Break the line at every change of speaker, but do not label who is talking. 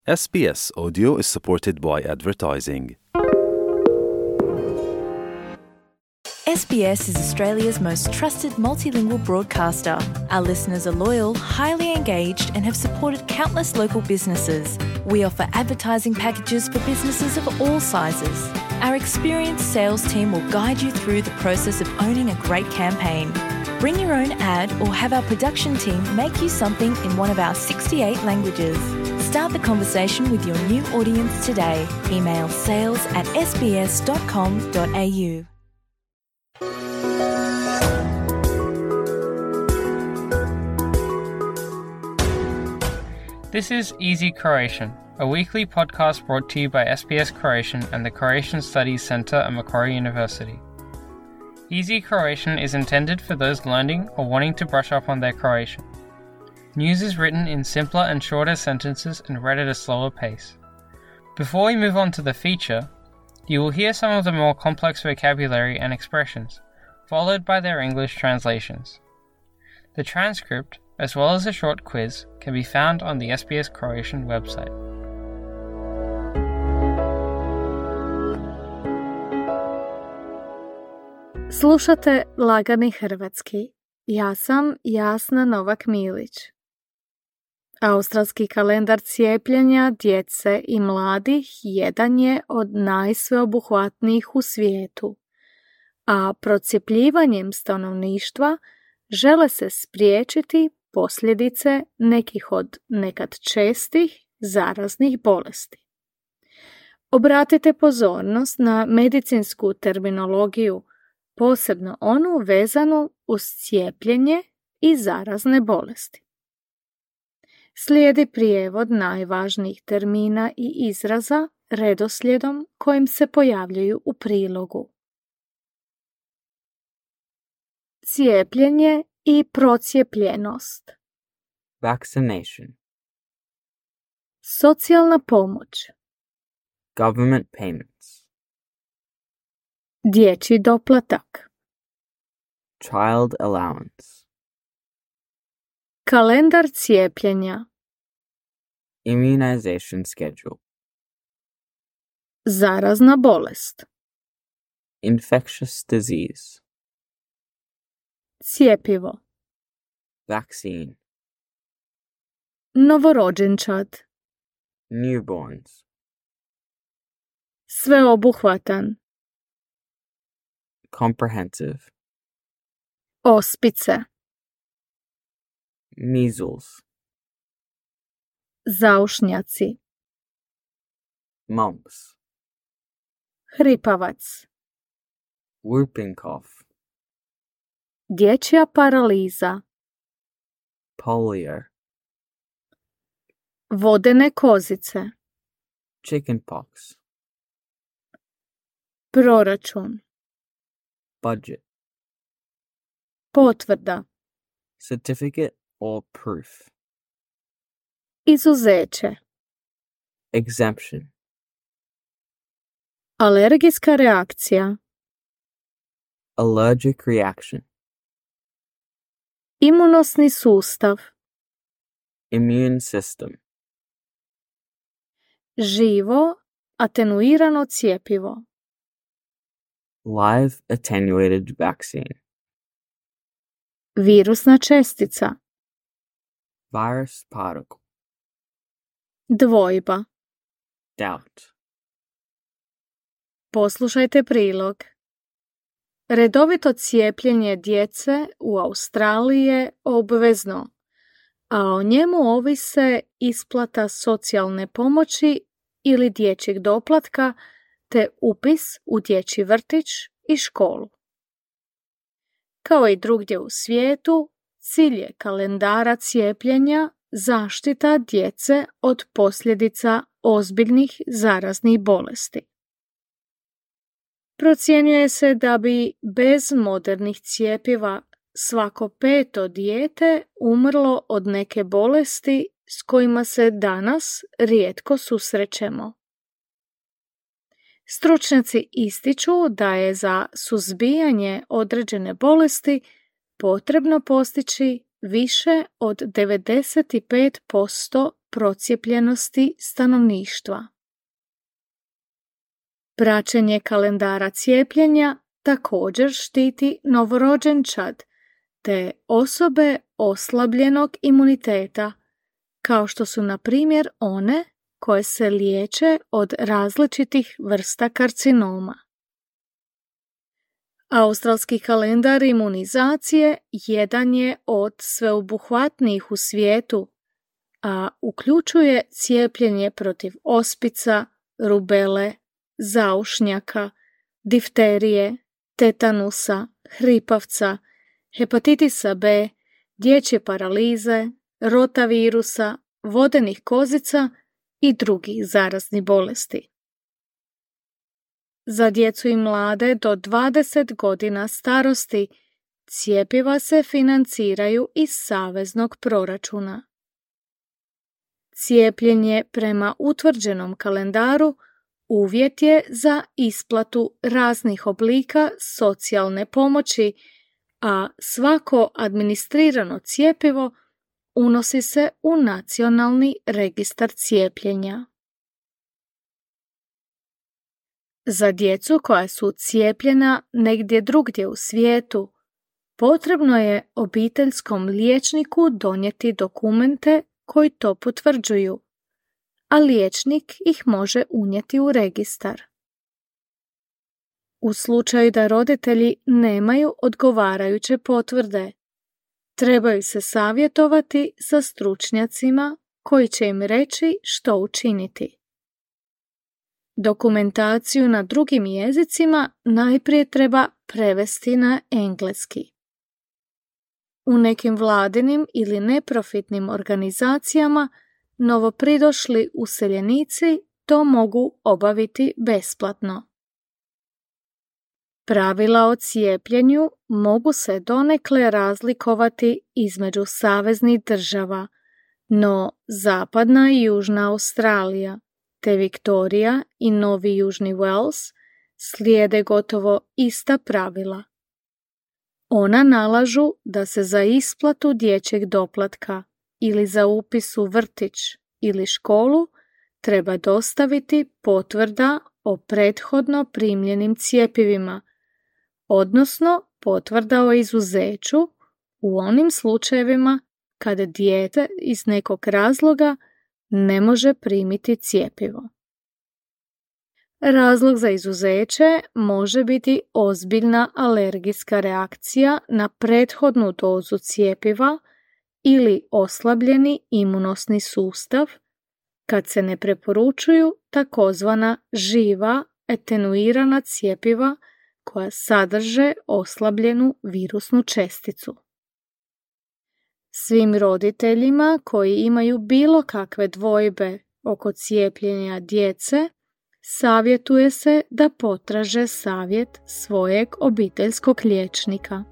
SBS Audio is supported by advertising.
SBS is Australia's most trusted multilingual broadcaster. Our listeners are loyal, highly engaged, and have supported countless local businesses. We offer advertising packages for businesses of all sizes. Our experienced sales team will guide you through the process of owning a great campaign. Bring your own ad or have our production team make you something in one of our 68 languages. Start the conversation with your new audience today. Email sales@sbs.com.au.
This is Easy Croatian, a weekly podcast brought to you by SBS Croatian and the Croatian Studies Centre at Macquarie University. Easy Croatian is intended for those learning or wanting to brush up on their Croatian. News is written in simpler and shorter sentences and read at a slower pace. Before we move on to the feature, you will hear some of the more complex vocabulary and expressions, followed by their English translations. The transcript, as well as a short quiz, can be found on the SBS Croatian website.
Slušate Lagani hrvatski. Ja sam Jasna Novak-Milić. Australski kalendar cijepljenja djece i mladih jedan je od najsveobuhvatnijih u svijetu, a procijepljivanjem stanovništva žele se spriječiti posljedice nekih od nekad čestih zaraznih bolesti. Obratite pozornost na medicinsku terminologiju, posebno onu vezanu uz cijepljenje i zarazne bolesti. Slijedi prijevod najvažnijih termina i izraza redoslijedom kojim se pojavljuju u prilogu. Cijepljenje i procijepljenost.
Vaccination.
Socijalna pomoć.
Government payments.
Dječji doplatak.
Child allowance.
Kalendar cijepljenja.
Immunization schedule.
Zarazna bolest.
Infectious disease.
Cjepivo.
Vaccine.
Novorođenčad.
Newborns.
Sveobuhvatan.
Comprehensive.
Ospice.
Measles.
Zaušnjaci.
Mumps.
Hripavac.
Whooping cough.
Dječja paraliza.
Polio.
Vodene kozice.
Chickenpox.
Proračun.
Budget.
Potvrda.
Certificate or proof.
Izuzeće.
Exemption.
Alergijska reakcija.
Allergic reaction.
Imunosni sustav.
Immune system.
Živo, atenuirano cjepivo.
Live attenuated vaccine.
Virusna čestica.
Virus particle.
Dvojba.
Doubt.
Poslušajte prilog. Redovito cijepljenje djece u Australiji je obvezno, a o njemu ovise isplata socijalne pomoći ili dječjeg doplatka te upis u dječji vrtić i školu. Kao i drugdje u svijetu, cilj je kalendara cijepljenja zaštita djece od posljedica ozbiljnih zaraznih bolesti. Procjenjuje se da bi bez modernih cjepiva svako 5. dijete umrlo od neke bolesti s kojima se danas rijetko susrećemo. Stručnjaci ističu da je za suzbijanje određene bolesti potrebno postići više od 95% procijepljenosti stanovništva. Praćenje kalendara cijepljenja također štiti novorođenčad te osobe oslabljenog imuniteta, kao što su na primjer one koje se liječe od različitih vrsta karcinoma. Australski kalendar imunizacije jedan je od sveobuhvatnijih u svijetu, a uključuje cijepljenje protiv ospica, rubele, zaušnjaka, difterije, tetanusa, hripavca, hepatitisa B, dječje paralize, rotavirusa, vodenih kozica i drugih zaraznih bolesti. Za djecu i mlade do 20 godina starosti cjepiva se financiraju iz saveznog proračuna. Cijepljenje prema utvrđenom kalendaru uvjet je za isplatu raznih oblika socijalne pomoći, a svako administrirano cjepivo unosi se u nacionalni registar cijepljenja. Za djecu koja su cijepljena negdje drugdje u svijetu, potrebno je obiteljskom liječniku donijeti dokumente koji to potvrđuju, a liječnik ih može unijeti u registar. U slučaju da roditelji nemaju odgovarajuće potvrde, trebaju se savjetovati sa stručnjacima koji će im reći što učiniti. Dokumentaciju na drugim jezicima najprije treba prevesti na engleski. U nekim vladinim ili neprofitnim organizacijama novopridošli useljenici to mogu obaviti besplatno. Pravila o cijepljenju mogu se donekle razlikovati između saveznih država, no Zapadna i Južna Australija te Viktorija i Novi Južni Wales slijede gotovo ista pravila. Ona nalažu da se za isplatu dječjeg doplatka ili za upis u vrtić ili školu treba dostaviti potvrda o prethodno primljenim cjepivima, odnosno potvrda o izuzeću u onim slučajevima kada dijete iz nekog razloga ne može primiti cjepivo. Razlog za izuzeće može biti ozbiljna alergijska reakcija na prethodnu dozu cjepiva ili oslabljeni imunosni sustav, kad se ne preporučuju takozvana živa atenuirana cjepiva koja sadrže oslabljenu virusnu česticu. Svim roditeljima koji imaju bilo kakve dvojbe oko cijepljenja djece, savjetuje se da potraže savjet svojeg obiteljskog liječnika.